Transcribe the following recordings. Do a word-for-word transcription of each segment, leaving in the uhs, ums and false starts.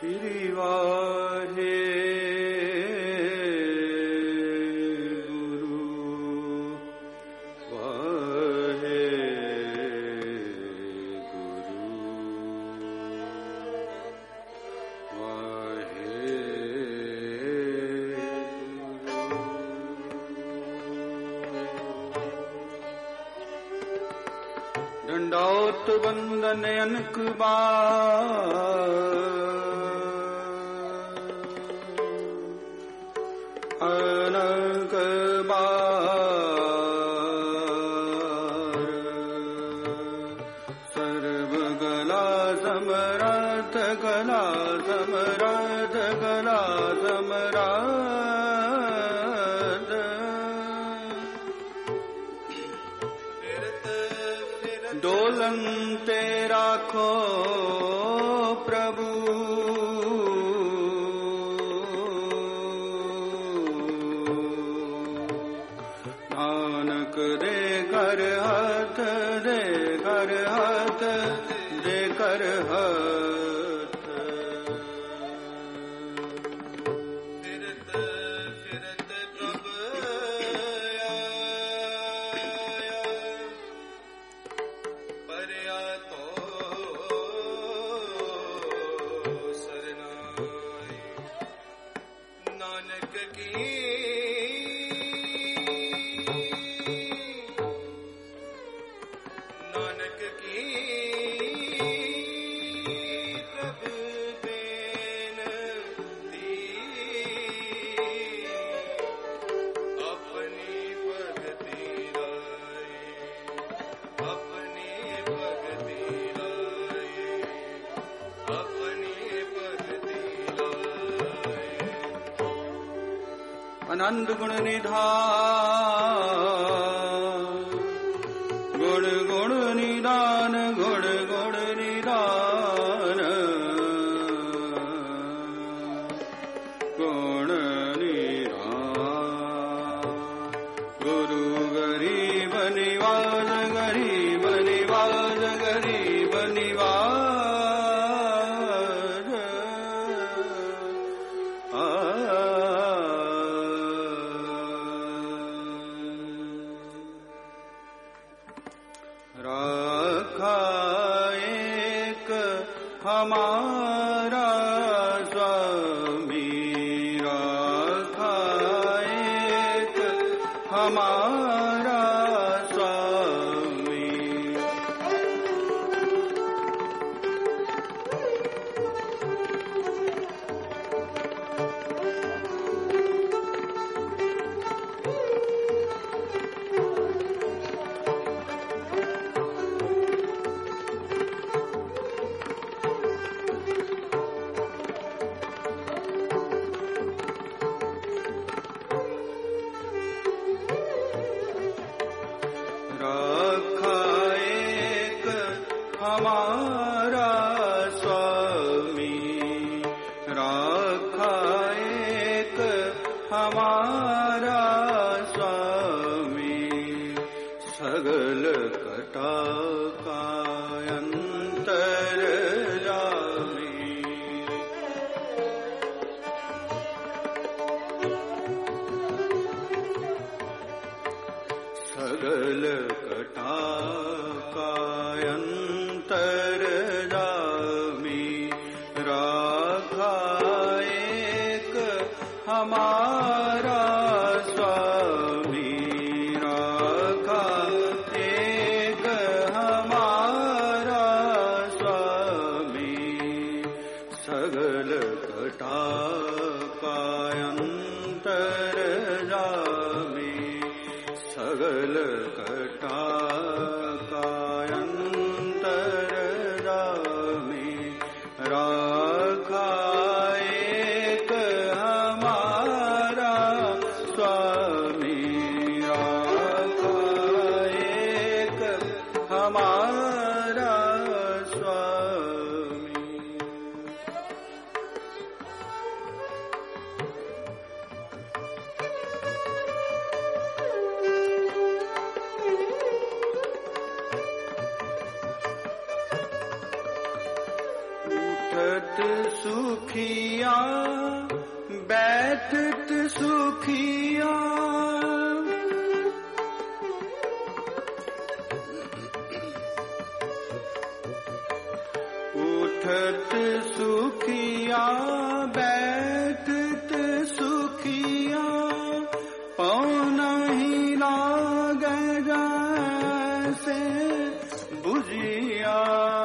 श्री वाहे दंडौत वंदन अनक बार अनक बार सर्व गला समरात गला समरात गला समरात डोलन ते राखो प्रभु नानक दे कर हाथ दे कर हाथ दे कर हाथ फिरत फिरत प्रभु नानक की नानक की प्रभु बेनती अपनी भगति लाए अपनी भगति लाए अपनी भगति लाए आनंद गुण निधान गुण गुण निदान गुण गुण निदान गुण निधान गुरु गरीब निवाज गरीब निवाज गरीब निवाज आ रखा एक हमारा स्वामी रखा एक हमारा स्वामी रखा एक हमारा स्वामी रखा एक हमारा स्वामी सगल कटा का अंतर जामी सगल कटा का अंतर जामी राखा एक हमारा स्वामी राखा एक हमारा स्वामी सगल कटा का अंतर जामी सगल कटा का अंतर जामी राखा एक हमारा स्वामी राखा एक हमारा स्वामी उठत सुखिया बैठत सुखिया, उठत सुखिया बैठत सुखिया, पाँव नहीं लागे जैसे बुझिया।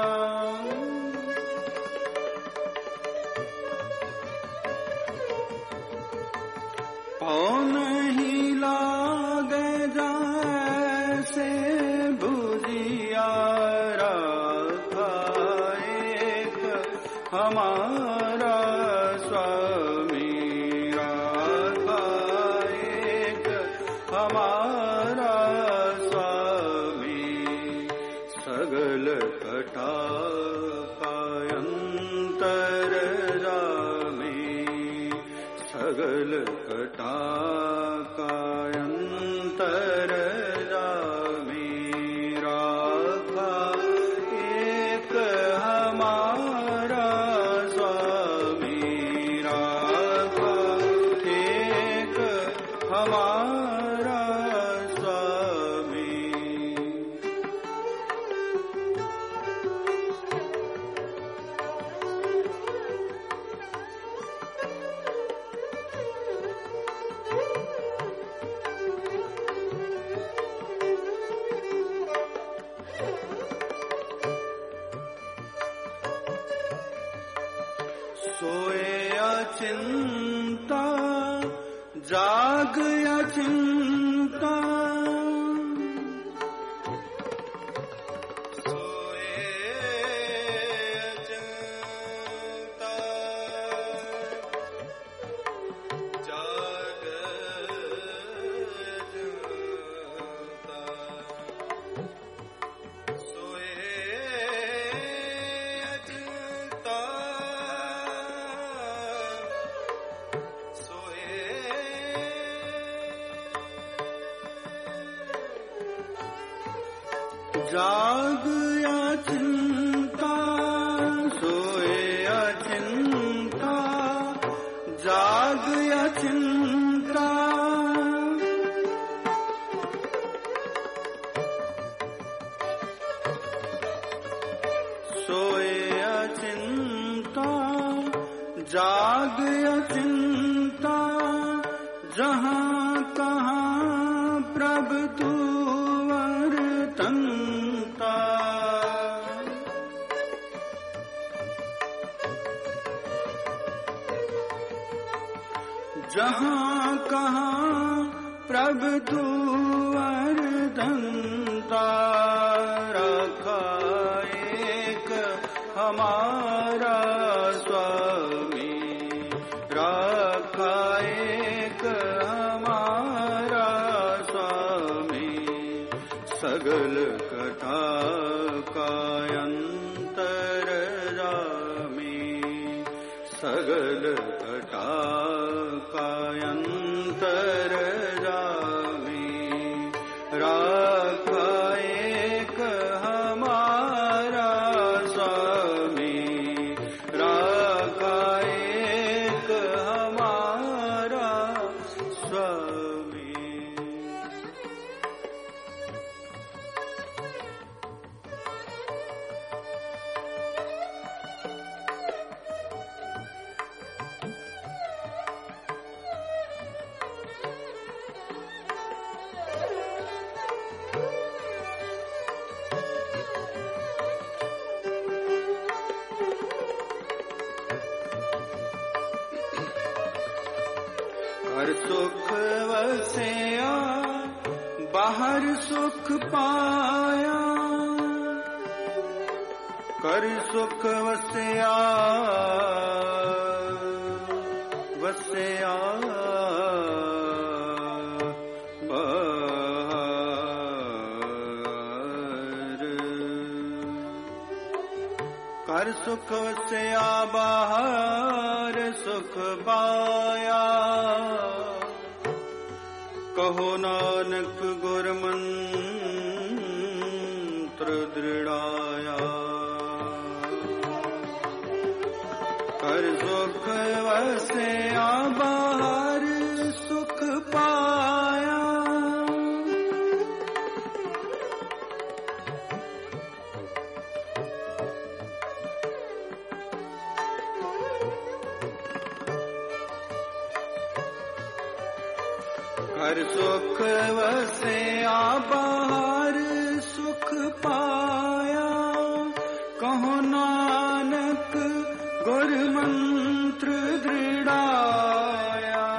पाँव नहीं लागे जैसे बुझिया, रखा एक हमारा स्वामी, रखा एक हमारा स्वामी, सगल कटा कायंतर जामी, सगल कटा कायंतर जामी, राखा एक हमारा स्वामी, राखा एक हमारा स्वामी। सोए अचिंता जाग अचिंता, सोए अचिंता जाग अचिंता, सोए अचिंता जाग अचिंता, सोए अचिंता जाग अचिंता, सोए अचिंता जाग अचिंता, जहाँ कहाँ प्रभु तू वर्तनता, जहाँ कहाँ प्रभु तू वर्तनता, रखा एक हमारा स्वामी, रखा एक हमारा स्वामी, सगल कथा कायंतर जामी, सगल कथा कायंतर जामी, राखा एक हमारा स्वामी, राखा एक हमारा स्वामी। घर सुख वसिया बाहर सुख पाया, कर सुख वसिया वसिया बाहर, कर सुख वसिया बाहर सुख पाया, कहो नानक गुर मंत्र दृढ़ाया, कर सुख वसिया बाहर सुख पाया। कर सुख वसिया बाहर सुख पाया। कहो नानक गुर मंत्र दृढ़ाया।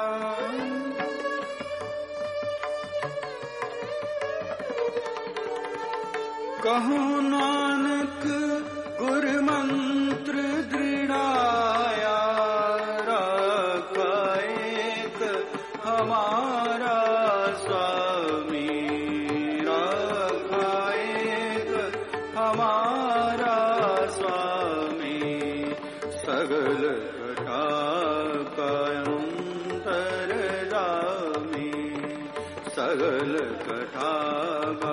कहो नानक गुर मंत्र दृढ़ाया। रखा एक हमारा स्वामी, रखा एक हमारा स्वामी। सगल घटा का अंतर्यामी, सगल घटा का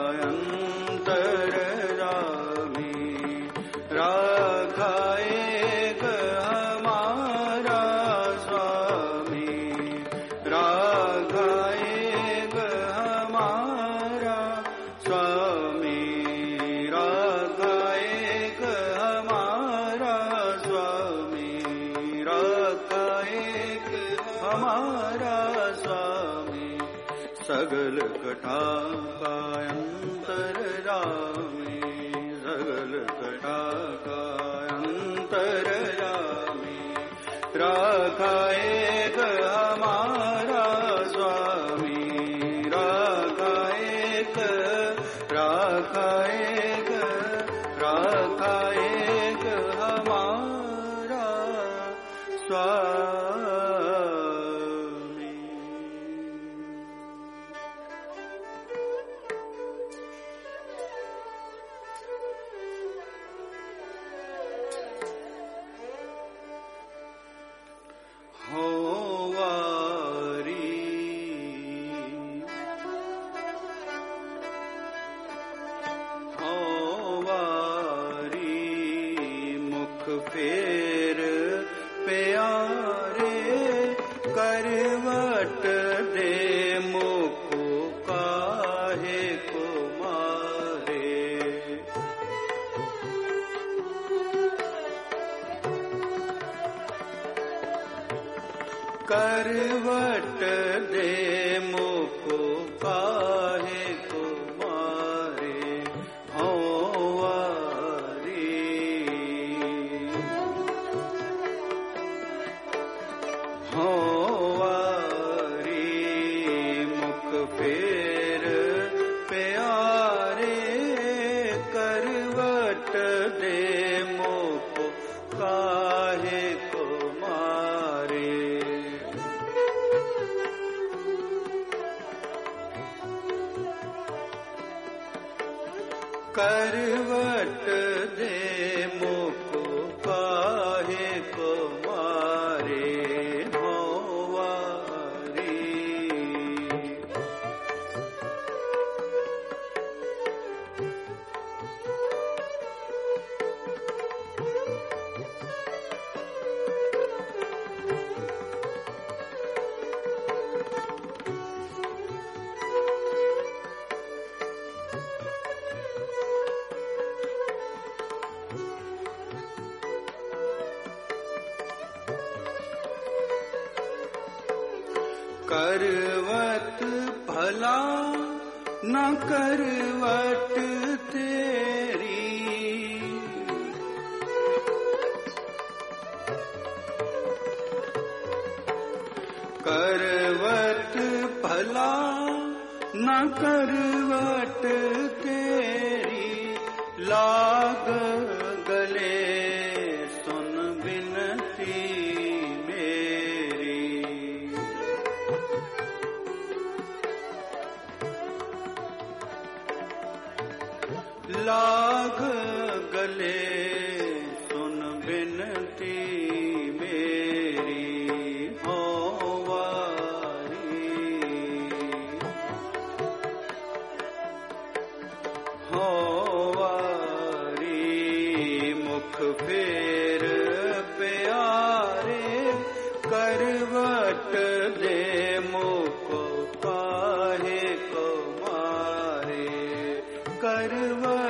अंतर्यामी। रखा एक हमारा स्वामी, रखा एक हमारा स्वामी। रखा एक हमारा स्वामी, रखा एक हमारा स्वामी। सगल घटा का अंतर्यामी, सगल घटा का अंतर्यामी। रखा एक हमारा स्वामी, रखा एक, रखा एक, रखा एक हमारा स्वामी। हो वारी, हो वारी मुख फेर प्यारे। करवट दे मुख काहे को मारे। करवट दे मुख काहे को मारे। हो वारी, हो वारी मुख फेर प्यारे। करवट दे मुख काहे को मारे। करवट दे मुख काहे को मारे। हो वारी, करवत भला न करवट तेरी। करवट भला न करवट तेरी। लाग गले सुन बिनती मेरी। लाग गले सुन बिनती मेरी। हो वारी, हो वारी मुख फेर पे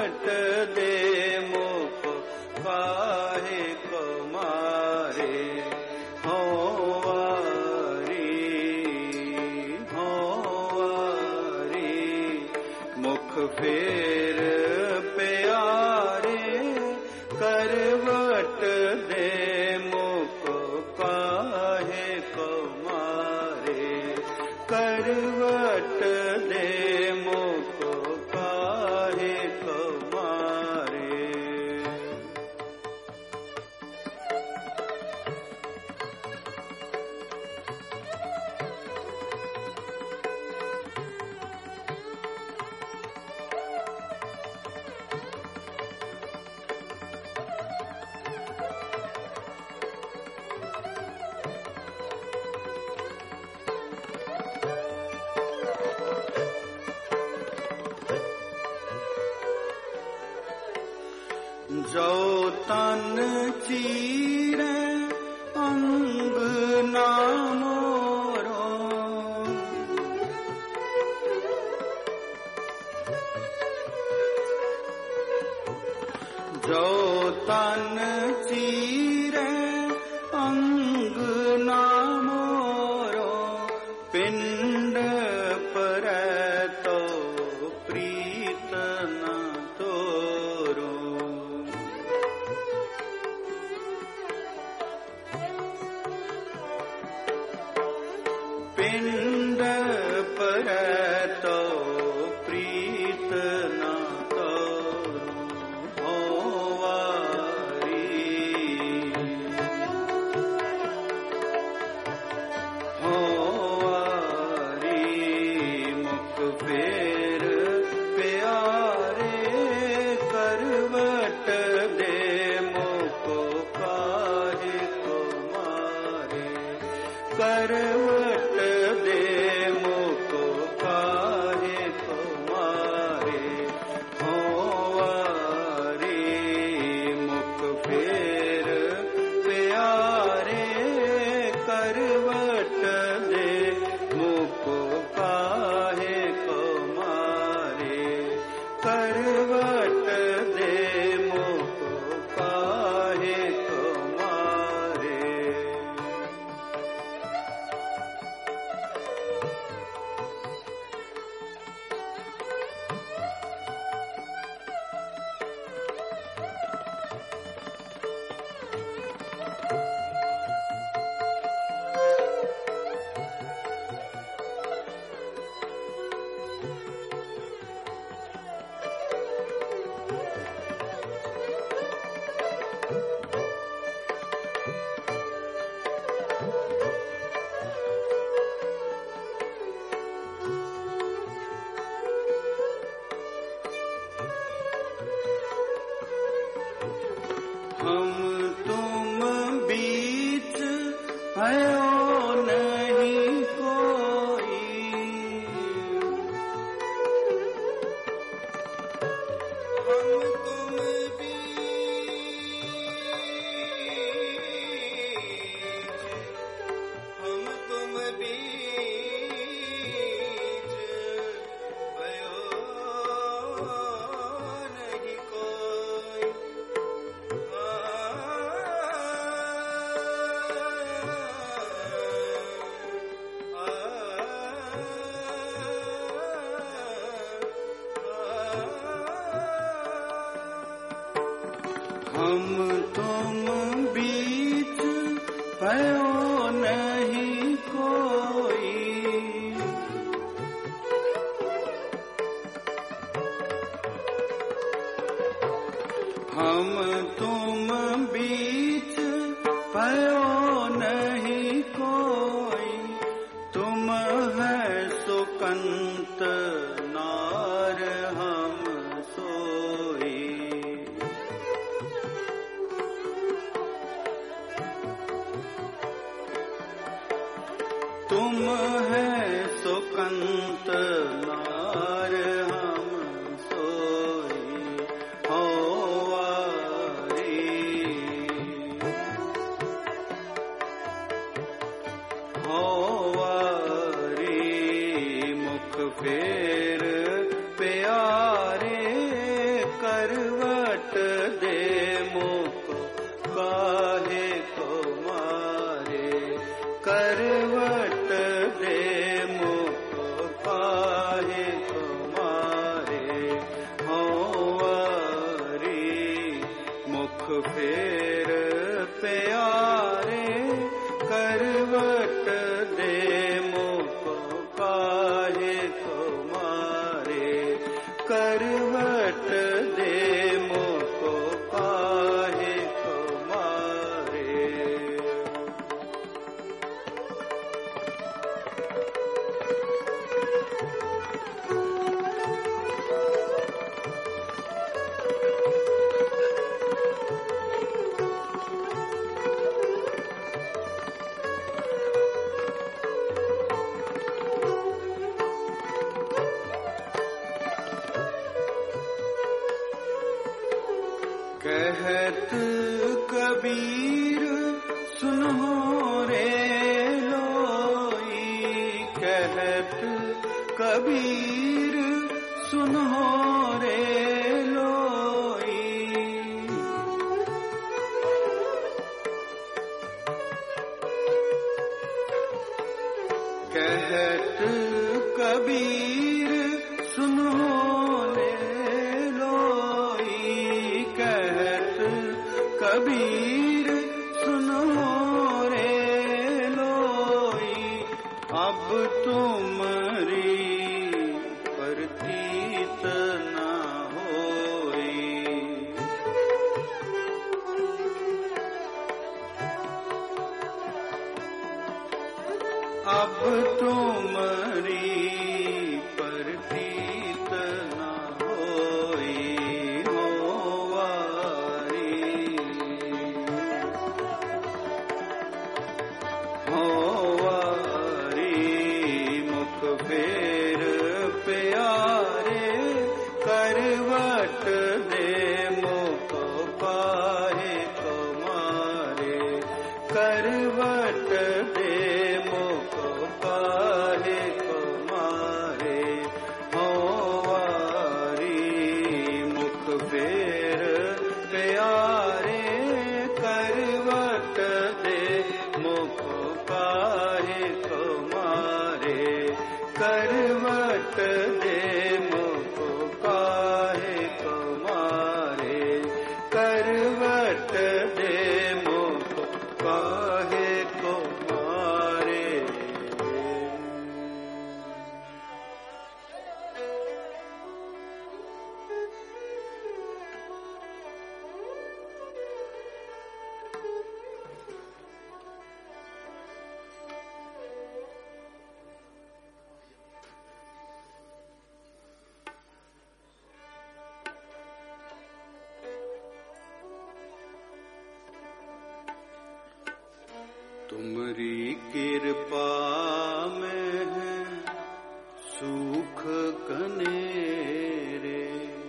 करवट दे मुख काहे को मारे। हो वारी हो वारी मुख फेर प्यारे करवट दे मुख काहे को मारे। करवट दे मुख काहे को मारे। जो तन चीरे अंग ना मोरो। जो तन चीरे अंग ना मोरो। पिंड पर तो प्रीत न तोरो। पिंड पर तो प्रीत न तोरो। हो वारी हो वारी मुख फेर प्यारे करवट दे मुख काहे को मारे। करवट दे मुख काहे को मारे। हो वारी मुख फेर प्यारे करवट दे मुख काहे को मारे। करवट दे मुख काहे को मारे। हम तुम बीच भयो नहीं कोई। हम तुम बीच हम तुम बीच भयो नहीं कोई। हम तुम बीच भयो नहीं कोई। हम तुम बीच भयो नहीं कोई। तुम है सुकंत नार हम सोई। तुम है सुकंत नार हम सोई। हो वारी हो वारी मुख फेर प्यारे कर करवट दे मोको काहे को मारे, करवट दे मोको काहे को मारे। होवारी मुख फेर प्यारे, करवट दे मोको काहे को मारे, करवट दे मोको काहे को मारे। कहत कबीर सुनो रे लोई, कहत कबीर सुनो रे लोई। कहत कबीर सुनो कबीर सुनो रे लोई। अब तुमरी प्रतीत न होई, अब तुमरी प्रतीत न होई। फेर प्यारे, करवट दे मोको काहे को मारे, करवट दे मोको काहे को मारे। होवारी मुख फेर प्यारे, करवट दे मोको काहे को मारे, करवट दे मोको काहे को मारे, करवट दे मोको काहे को मारे। तुमरी कृपा में है सुख कनेरे,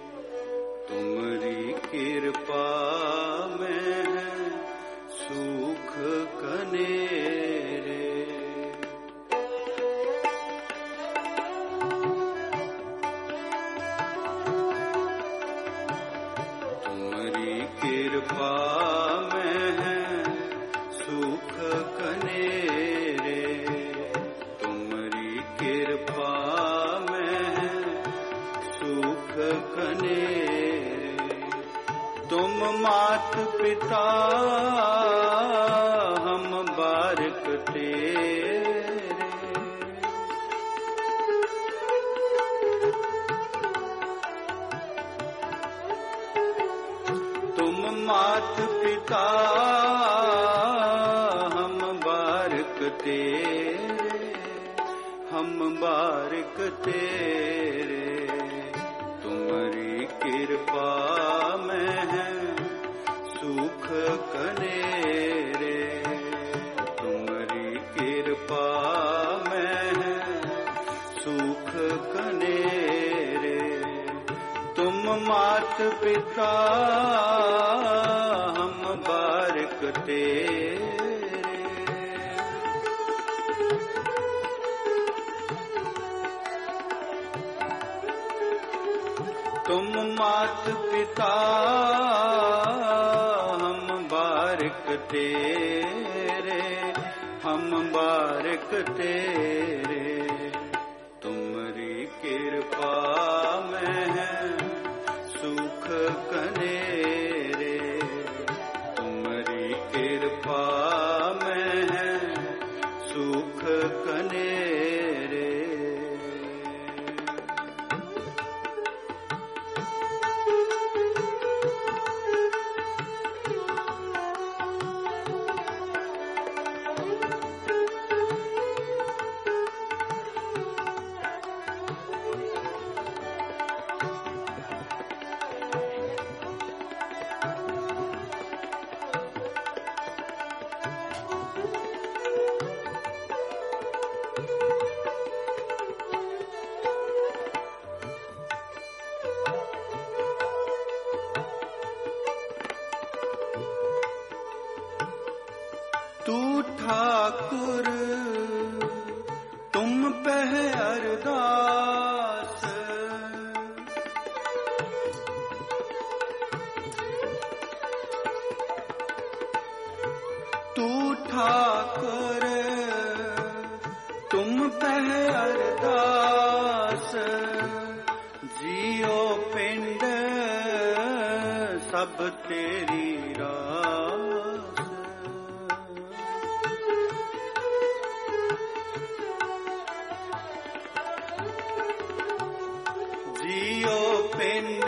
तुमरी कृपा में है सुख कनेरे। तुमरी कृपा में है सुख कनेरे, तुमरी कृपा में है सुख कनेरे। तुम मात पिता हम बारिक तेरे, तुम मात पिता तेरे, हम बारिक तेरे। तुमरी कृपा में है सुख कनेरे, तुमरी कृपा में है सुख कनेरे। तुम मात पिता हम बारिक तेरे, तुम मात पिता पिता हम बारिक तेरे, हम बारिक तेरे, तुम्हारी कृपा में है सुख कनेरे, तुम्हारी कृपा में है सुख कनेरे। तू ठाकुर तुम पे है अरदास, तू ठाकुर तुम पे है अरदास, जियो पिंड सब तेरी रास, जियो पिंड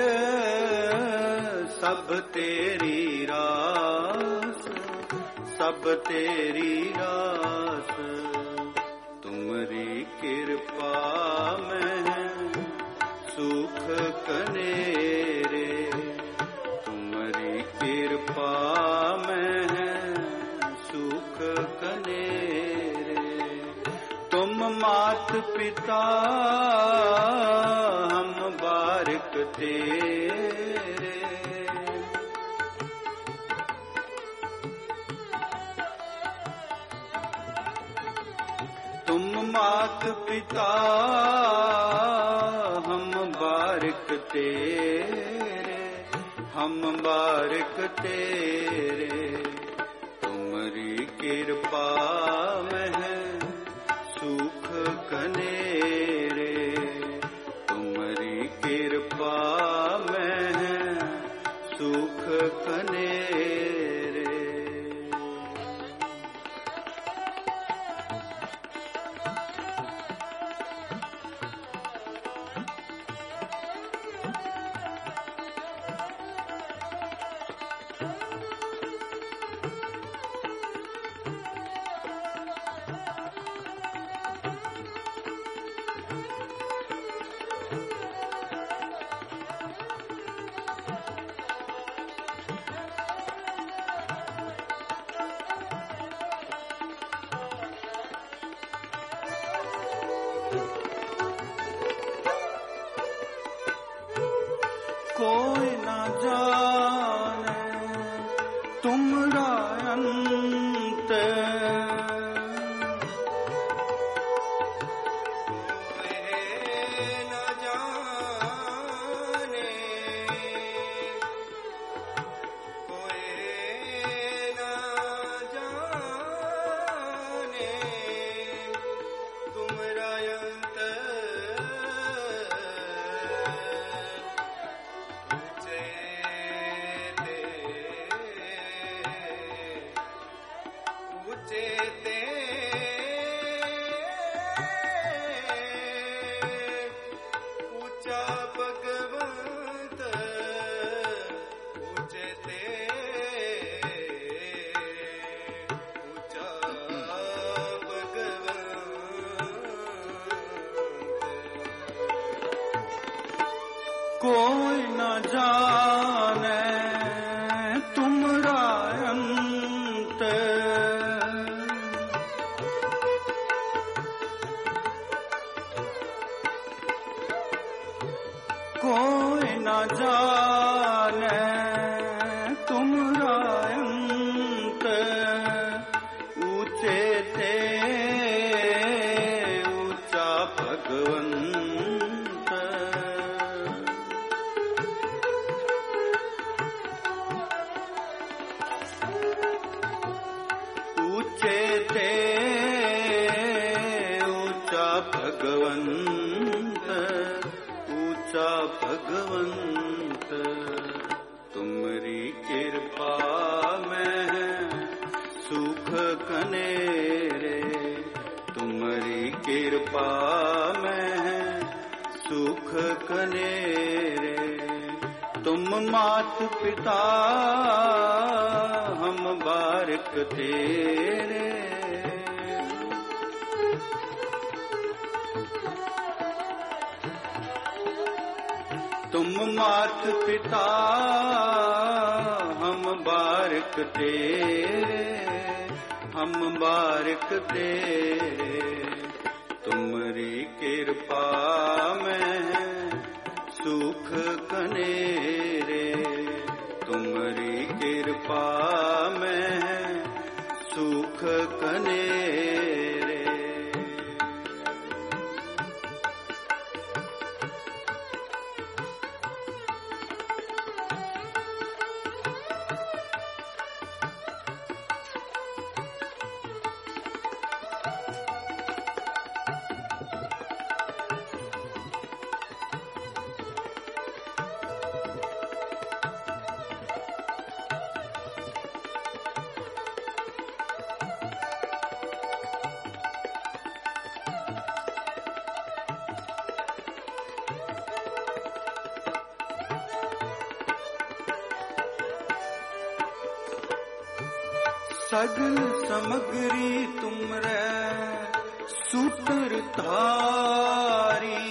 सब तेरी रास, सब तेरी रास, तुम्हारी कृपा में है सुख कनेरे, तुम्हारी कृपा में है सुख कनेरे, तुम मात पिता हम बारिक तेरे, तुम मात पिता हम बारिक तेरे, हम बारिक तेरे, तुम्हारी कृपा में है सुख कनेरे, तुम्हारी कृपा में है सुख कनेरे। कोई न जाने तुमरा अंत, कोई न जाने, कोई न जाने तुमरा अंत, ते ऊंचा भगवंत, ऊंचा भगवंत। तुमरी कृपा में सुख कनेरे, तुमरी कृपा में सुख कनेरे। तुम मात पिता हम बारिक तेरे, तुम मात पिता हम बारिक तेरे, हम बारिक तेरे। तुमरी कृपा में सुख कनेरे, तुमरी कृपा में सुख कनेरे। सगल समग्री तुमरे सूत्र धारी,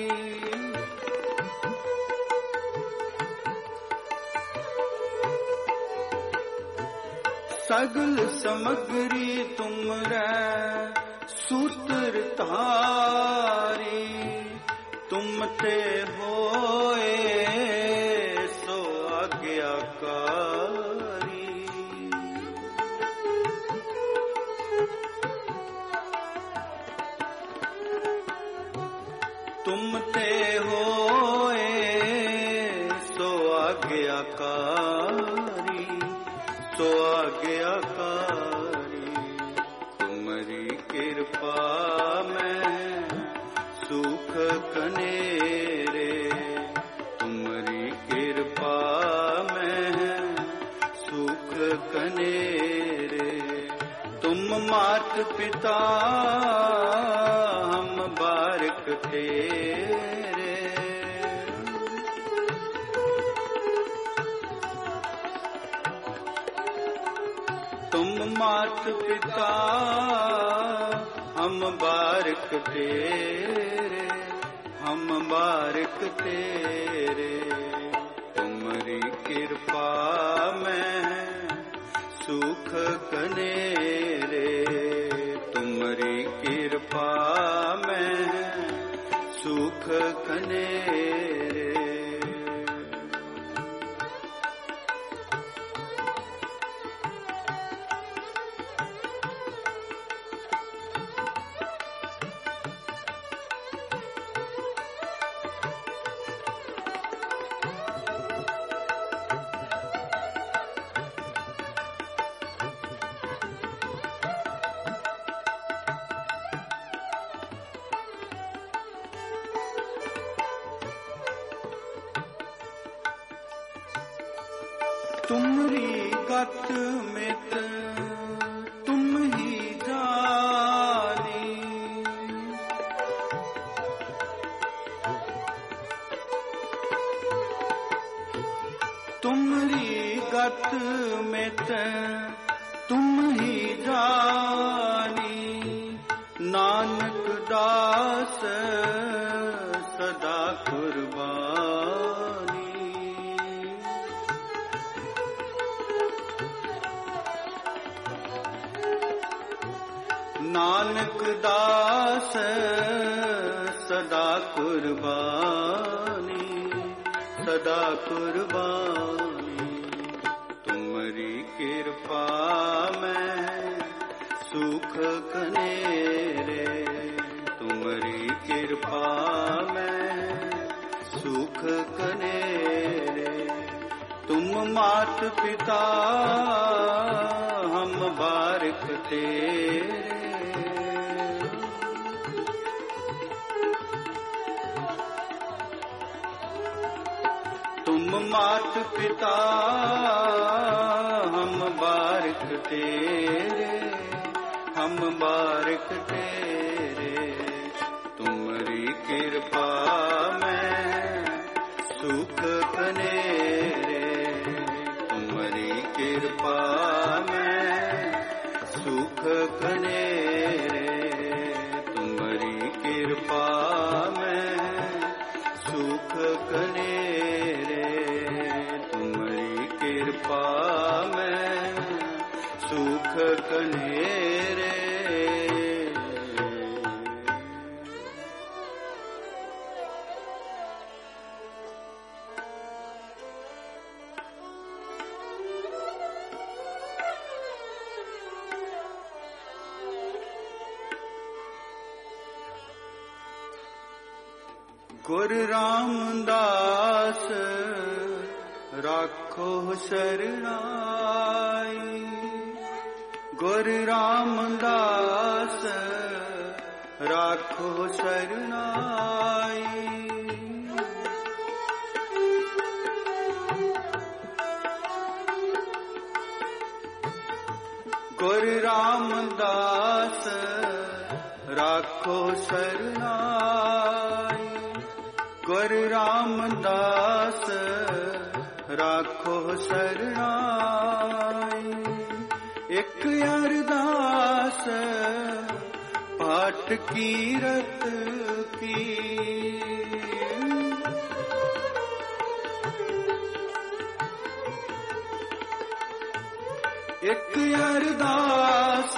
सगल समग्री तुमरे सूत्र धारी। तुम ते होए सो आज्ञाकारी, तुम ते होए सो आज्ञाकारी, सो आज्ञाकारी। तुमरी कृपा में सुख कनेरे, तुमरी कृपा में सुख कनेरे। तुम मात पिता हम बारिक तेरे, तुम मात पिता हम बारिक तेरे, हम बारिक तेरे। तुमरी कृपा में सुख कनेरे, तुमरी कृपा में सुख कनेरे। तुमरी गत मित तुम ही जानी, तुमरी गत मित तुम ही जानी। नानक दास सदा कुर्बानी, नानक दास सदा कुर्बानी, सदा कुर्बानी। तुमरी कृपा में सुख कनेरे, तुमरी कृपा में सुख कनेरे। तुम मात पिता हम बारिक तेरे, तुम मात पिता हम बारिक तेरे, हम बारिक तेरे। तुम्हारी कृपा में सुख कनेरे, तुम्हारी कृपा में सुख कनेरे, तुम्हारी कृपा में सुख कनेरे, तुम्हारी कृपा में सुख कनेरे। गुरु रामदास राखो शरणाई, गुरु रामदास राखो शरणाई। गुरु रामदास राखो शरणाई, गुरु रामदास राखो शरणाई। एक अरदास पाठ कीरत की, एक अरदास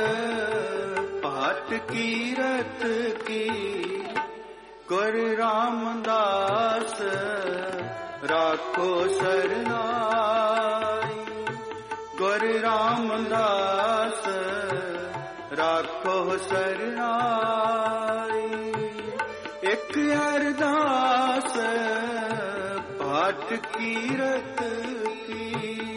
पाठ कीरत की। गुरु रामदास राखो शरणाई, गुरु रामदास राखो शरणाई। एक अरदास पाठ कीरत की,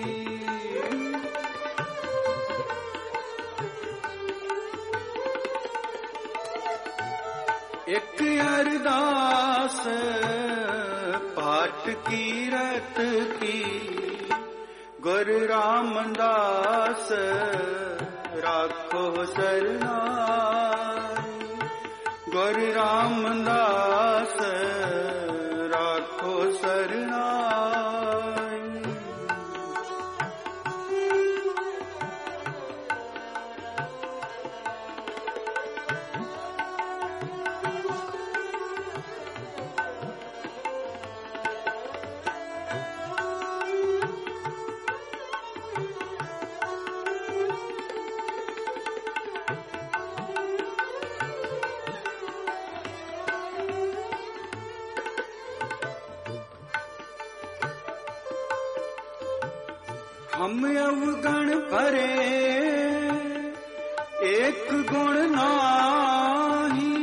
एक अरदास पाठ कीरत की। गुरु रामदास राखो शरणाई, गुरु रामदास राखो शरणाई। हम अवगण परे एक गुण नाही,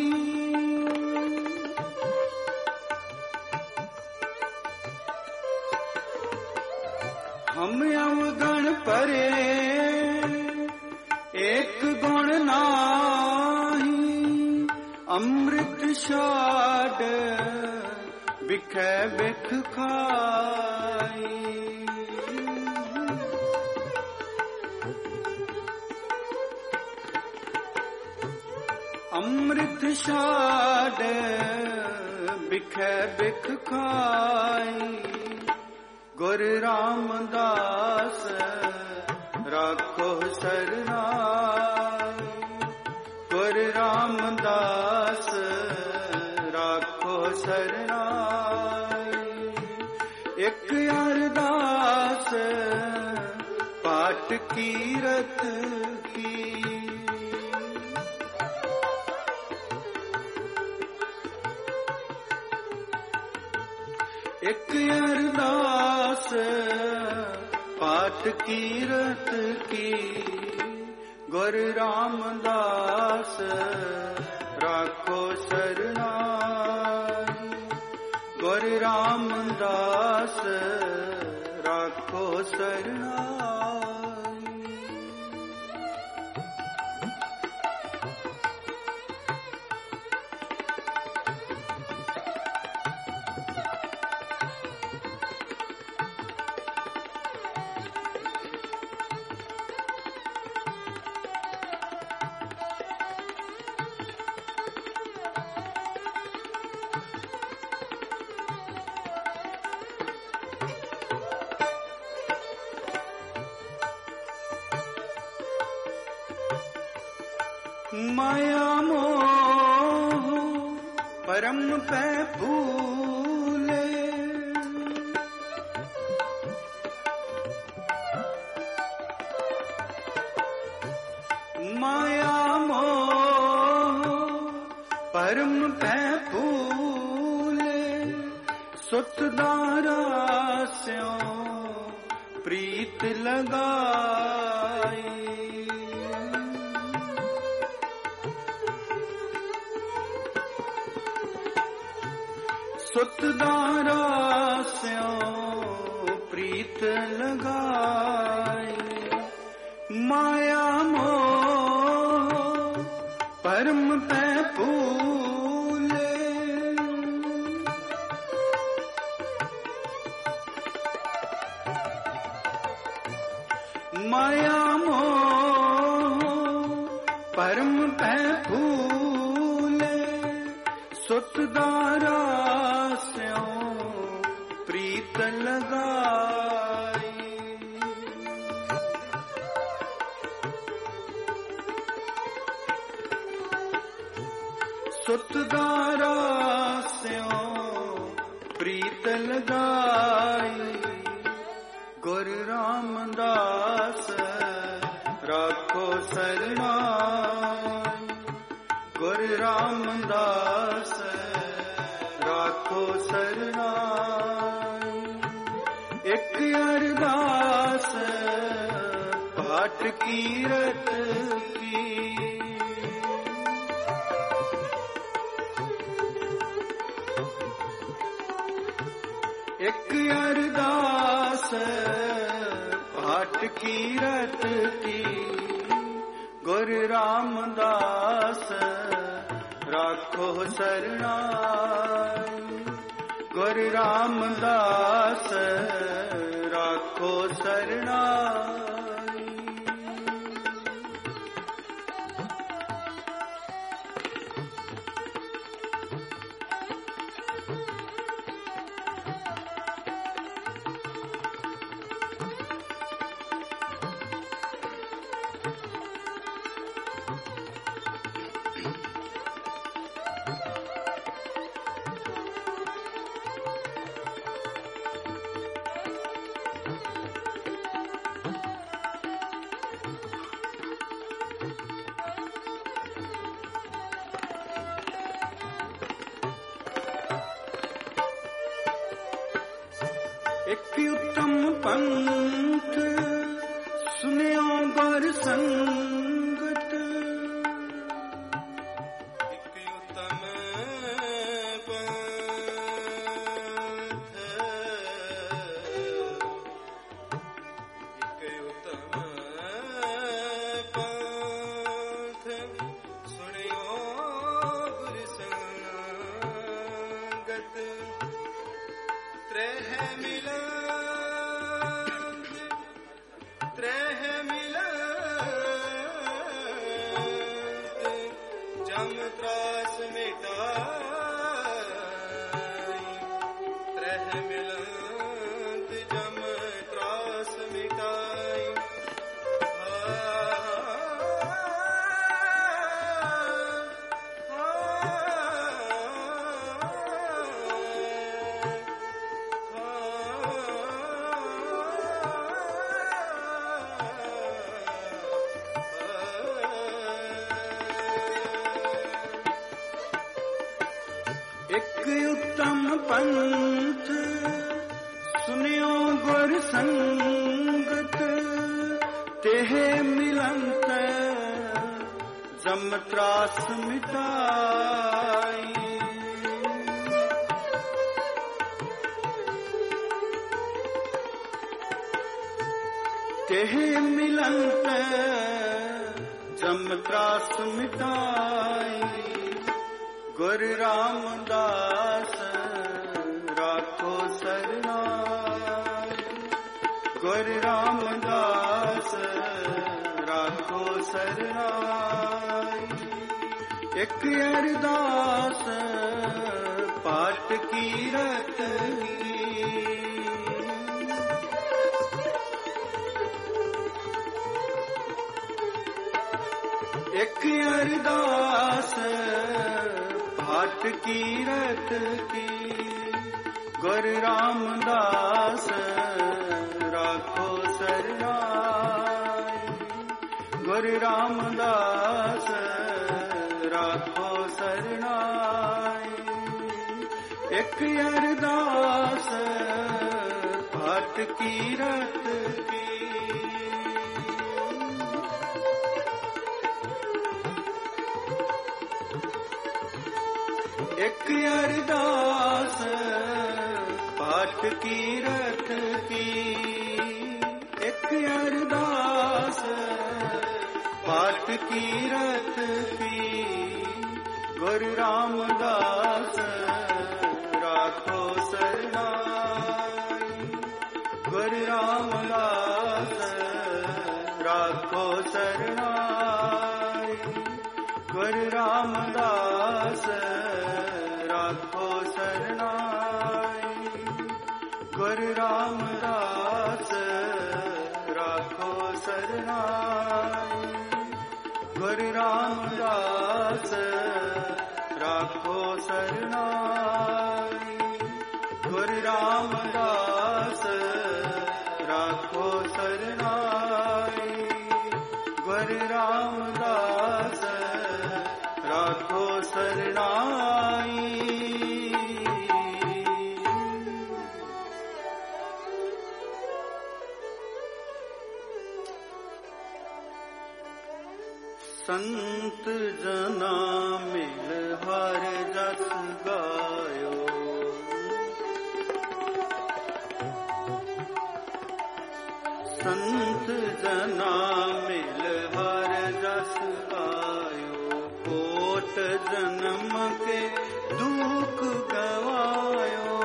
हम अवगण परे एक गुण नाही। अमृत छाड़ बिखै बिख खाई, अमृत छाड़ बिखै बिख खाई। गुरु रामदास राखो शरणाई, गुरु रामदास राखो शरणाई। एक अरदास पाठ कीरत की, एक अरदास पाठ कीरत की। गुरु रामदास राखो शरणाई, गुरु रामदास राखो राखो सरनाई। माया मोह परम पे भूले, माया मोह परम पे भूले, सुतदारा स्यों प्रीत लगाई। सुतदारा स्यों प्रीत लगाई, माया मोह परम पे भूले। माया मोह परम पे भूले, सुतदारा प्रीत लगाई। सुतदारा स्यों प्रीत लगाई, गुरु रामदास राखो सरनाई। गुरु रामदास राखो सरनाई। एक अरदास पाठ कीरत की, एक अरदास पाठ कीरत की, गुरु रामदास राखो सरनाई। गुरु रामदास राखो सरनाई। एक उत्तम पंथ सुनियो बर संगत, एक उत्तम पंथ, एक उत्तम पंथ सुनियो बर संगत, त्रह मिला त्रह मिलत जम त्रास मिटाई। त्रह मिलत जम त्रास मिटाई। एक उत्तम पंथ सुनियो गुर संगत, तेह मिलंत जम त्रास मिटाई। तेह मिलंत जम त्रास मिटाई। गुर रामदास राखो सरनाई। गुर रामदास राखो सरनाई। एक अरदास पाठ कीरत की। एक अरदास पाठ कीरत की। गुर रामदास राखो सरनाई। गुर रामदास राखो सरनाई। एक अरदास पाठ कीरत की। एक अरदास पाठ कीरत की। एक अरदास पाठ कीरत की। गुरु रामदास राखो सरनाई। गुरु रामदास राखो सरनाई। गुरु रामदास राखो सरनाई। गुरु रामदास राखो सरनाई। गुरु रामदास राखो सरनाई। गुरु रामदास राखो सरनाई। गुरु रामदास राखो सरनाई। संत जना मिल हर जस गायो। संत जना मिल हर जस गायो। कोट जन्म के दुख गवायो।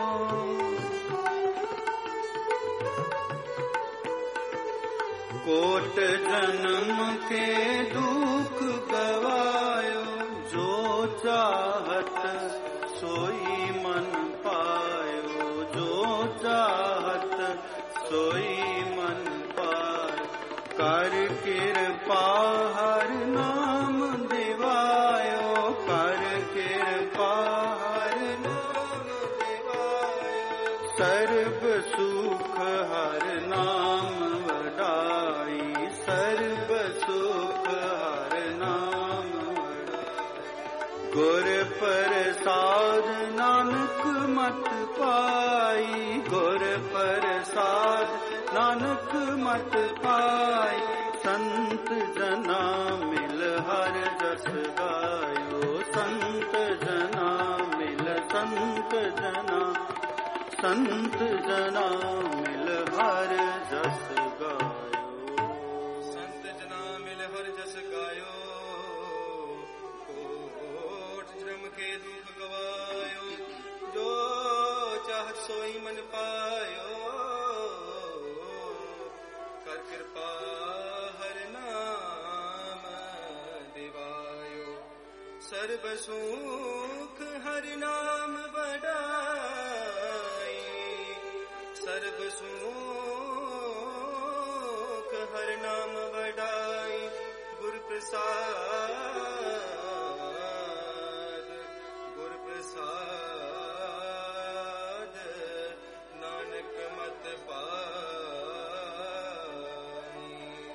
कोट जन्म के दुख गवायो। जो चाहत सोई मन पायो। जो चाहत सोई मन पायो। कर कृपा हर नाम दिवायो। कर कृपा हर नाम दिवायो। सर्व सुख हर नाम वडाई। सर्व सुख हर नाम वडाई। गुर प्रसाद नानक मत पाई। गुर प्रसाद नानक मत पाई। संत जना मिल हर जस गायो। संत जना मिल संत जना। संत जना मिल हर जस गायो। संत जना मिल हर जस गायो। कोट जन्म के दुख गवायो। जो चाहत सोई मन पायो। कर कृपा हर नाम दिवायो। सर्व सुख हर नाम बड़ाई। सर्व सुख हर नाम बड़ाई। गुरु प्रसाद गुरु प्रसाद नानक मत पाई।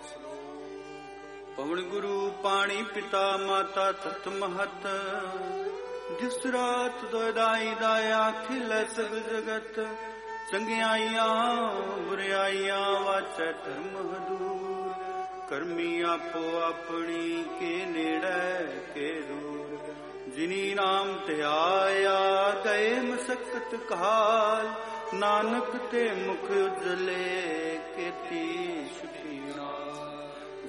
पवन गुरु पाणी पिता माता तत महत। जिस रात दोदाई दाया खिल सग जगत। चंगियाइया बुराइया वाचै धर्म दूर। कर्मी आपो अपनी के नेड़े के दूर। जिनी नाम ते आया गए मसकत काल। नानक ते मुख उजले के ती सुखी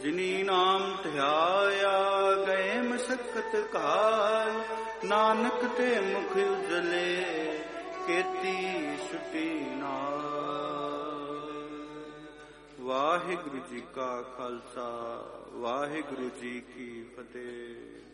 ਜਿਨੀ ਨਾਮ ਧਿਆਇਆ ਗਏ ਮਸਕਤ ਘਾਲ, ਨਾਨਕ ਤੇ ਮੁਖ ਉਜਲੇ ਕੀਤੀ ਛੁਟੀ ਨਾਲ। ਵਾਹਿਗੁਰੂ ਜੀ ਕਾ ਖਾਲਸਾ, ਵਾਹਿਗੁਰੂ ਜੀ ਕੀ ਫਤਿਹ।